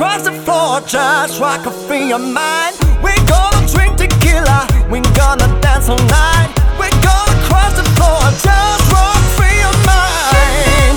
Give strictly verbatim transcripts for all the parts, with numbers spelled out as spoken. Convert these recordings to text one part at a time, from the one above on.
across the floor, just rock a free your mind. We're gonna drink tequila, we're gonna dance all night. We're gonna cross the floor, just rock free your mind.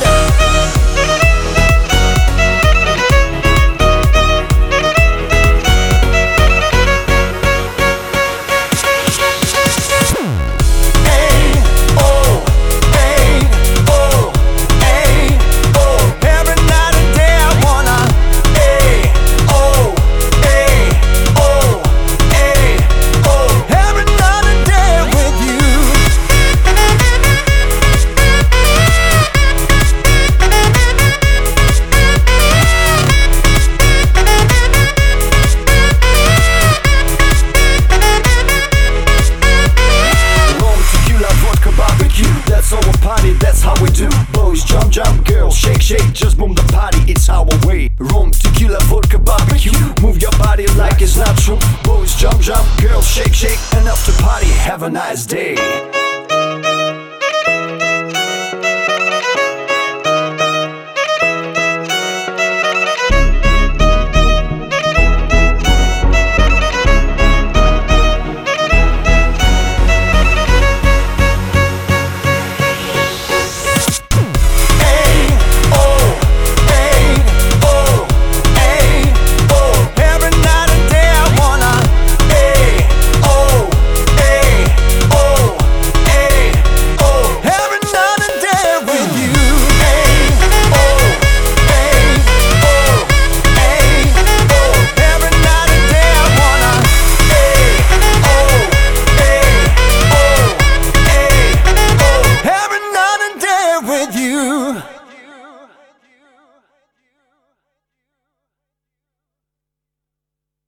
That's how we do. Boys jump, jump, girls shake, shake. Just boom the party, it's our way. Rum, tequila, vodka, barbecue. Move your body like it's not true. Boys jump, jump, girls shake, shake. Enough to party, have a nice day.